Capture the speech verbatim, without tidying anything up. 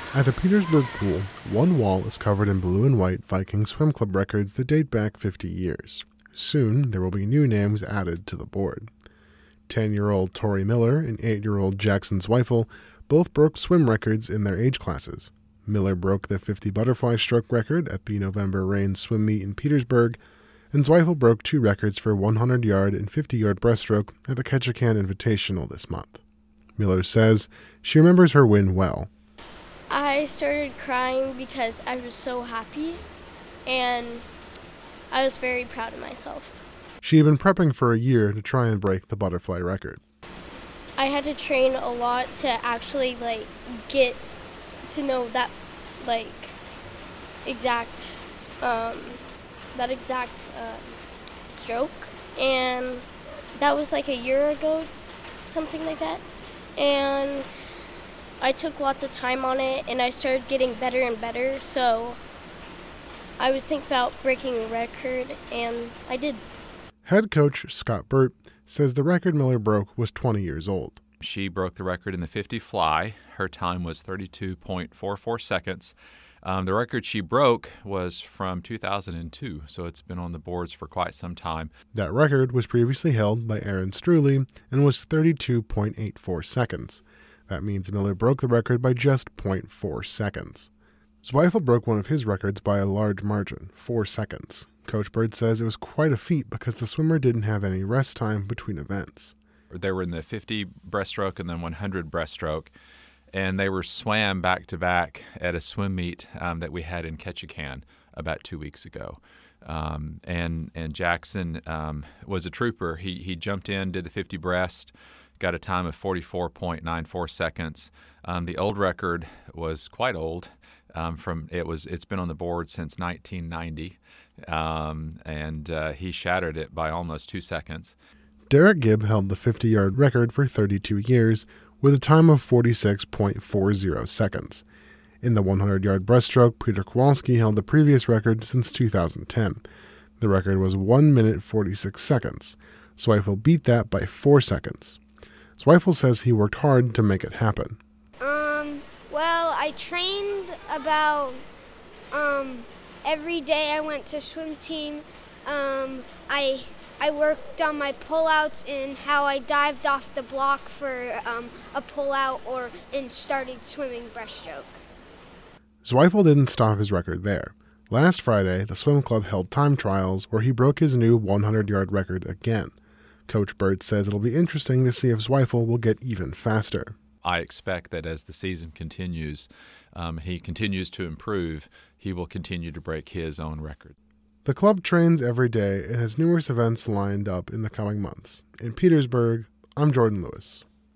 At the Petersburg pool, one wall is covered in blue and white Viking Swim Club records that date back fifty years. Soon, there will be new names added to the board. ten-year-old Tori Miller and eight-year-old Jackson Zweifel both broke swim records in their age classes. Miller broke the fifty butterfly stroke record at the November Rain swim meet in Petersburg, and Zweifel broke two records for one hundred yard and fifty yard breaststroke at the Ketchikan Invitational this month. Miller says she remembers her win well. I started crying because I was so happy, and I was very proud of myself. She had been prepping for a year to try and break the butterfly record. I had to train a lot to actually, like, get to know that, like, exact, um, that exact uh, stroke, and that was like a year ago, something like that, and I took lots of time on it, and I started getting better and better, so I was thinking about breaking a record, and I did. Head coach Scott Burt says the record Miller broke was twenty years old. She broke the record in the fifty fly. Her time was thirty-two point four four seconds. Um, the record she broke was from two thousand two, so it's been on the boards for quite some time. That record was previously held by Aaron Struley and was thirty-two point eight four seconds. That means Miller broke the record by just zero point four seconds. Zweifel broke one of his records by a large margin, four seconds. Coach Bird says it was quite a feat because the swimmer didn't have any rest time between events. They were in the fifty breaststroke and then one hundred breaststroke, and they were swam back-to-back at a swim meet um, that we had in Ketchikan about two weeks ago. Um, and and Jackson um, was a trooper. He he jumped in, did the fifty breast, got a time of forty-four point nine four seconds. Um, the old record was quite old. Um, from it was it's been on the board since nineteen ninety, um, and uh, he shattered it by almost two seconds. Derek Gibb held the fifty yard record for thirty-two years with a time of forty-six point four zero seconds. In the one hundred yard breaststroke, Peter Kowalski held the previous record since two thousand ten. The record was one minute forty-six seconds. Zweifel beat that by four seconds. Zweifel says he worked hard to make it happen. Um, well, I trained about um, every day I went to swim team. Um, I I worked on my pullouts and how I dived off the block for um, a pullout or and started swimming breaststroke. Zweifel didn't stop his record there. Last Friday, the swim club held time trials where he broke his new one hundred yard record again. Coach Burt says it'll be interesting to see if Zweifel will get even faster. I expect that as the season continues, um, he continues to improve, he will continue to break his own record. The club trains every day and has numerous events lined up in the coming months. In Petersburg, I'm Jordan Lewis.